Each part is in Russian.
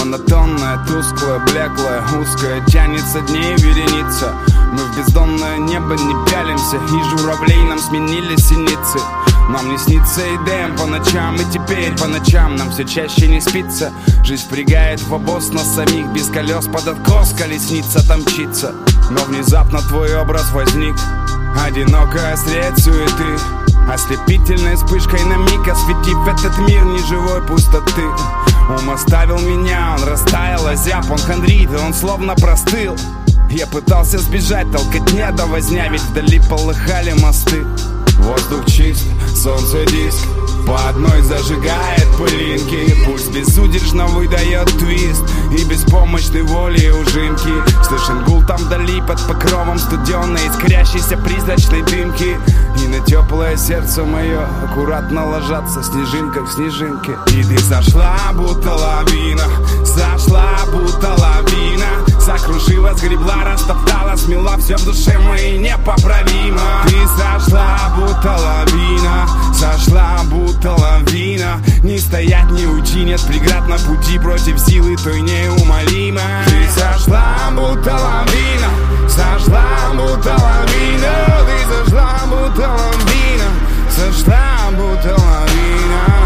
монотонная, тусклая, блеклая, узкая, тянется дней вереница. Мы в бездонное небо не пялимся, и журавлей нам сменили синицы. Нам не снится идеям по ночам, и теперь по ночам нам все чаще не спится. Жизнь впрягает в обоз нас самих, без колес под откос колесница там мчится. Но внезапно твой образ возник, одинокая средь суеты, ослепительной вспышкой на миг осветив этот мир неживой пустоты. Ум оставил меня, он растаял, озяб, он хандрит, и он словно простыл. Я пытался сбежать, толкотня да возня, ведь вдали полыхали мосты. Воздух чист, солнце диск, по одной зажигает пылинки. Пульс безудержно выдает твист, и беспомощной воли ужимки. Слышен гул там вдали под покровом студеной, искрящейся призрачной дымки. И на теплое сердце мое аккуратно ложатся снежинка в снежинке. И ты сошла, будто лавина, сошла, будто лавина. Закружила, сгребла, растоптала, смела все в душе моей непоправимо. Ты сошла, будто лавина, сошла, будто лавина. Не стоять, не уйти, нет преград на пути против силы той неумолимой. Ты сошла, будто лавина, сошла, будто лавина. Ты сошла, будто лавина, сошла, будто лавина.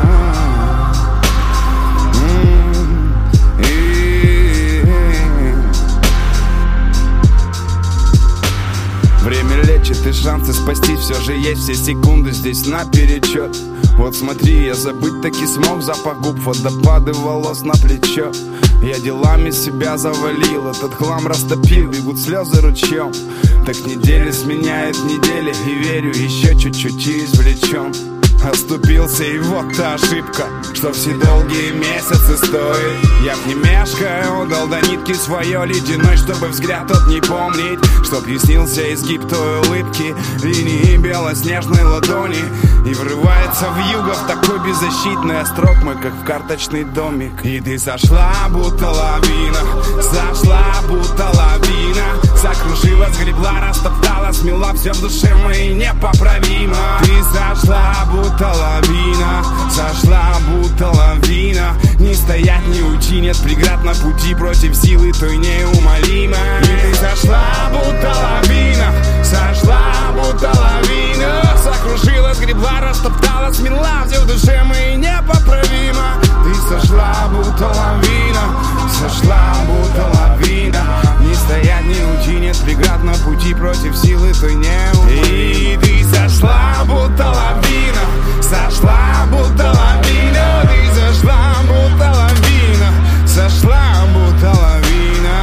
Время лечит, и шансы спастись все же есть. Все секунды здесь наперечет. Вот смотри, я забыть таки смог. Запах губ, водопады волос на плечо. Я делами себя завалил, этот хлам растопил, бегут слезы ручьем. Так недели сменяет недели, и верю, еще чуть-чуть и извлечем. Оступился, и вот та ошибка, что все долгие месяцы стоит. Я б не мешкая отдал до нитки свое ледяной, чтобы взгляд тот не помнить, чтоб яснился изгиб той улыбки, линии белоснежной ладони. И врывается в юго в такой беззащитный острог мой, как в карточный домик. И ты сошла, будто лавина, сошла, будто лавина. Закружила, сгребла, растоптала, смела все в душе моей непоправимо. Ты сошла, будто лавина, сошла, будто лавина. Не стоять, не уйти, нет преград на пути против силы той неумолимой. И ты сошла, будто лавина, сошла, будто лавина. Закружила, сгребла, растоптала, смела все в душе моей непоправимо. Ты сошла, будто лавина, сошла, будто лавина. Не стоять, не уйти, нет преград на пути против силы той неумолимой. И ты сошла, будто лавина, сошла, будто лавина. Ты сошла, будто лавина, сошла, будто лавина.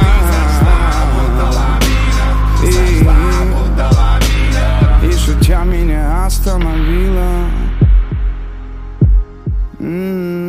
Сошла, будто лавина. И шутя меня остановила.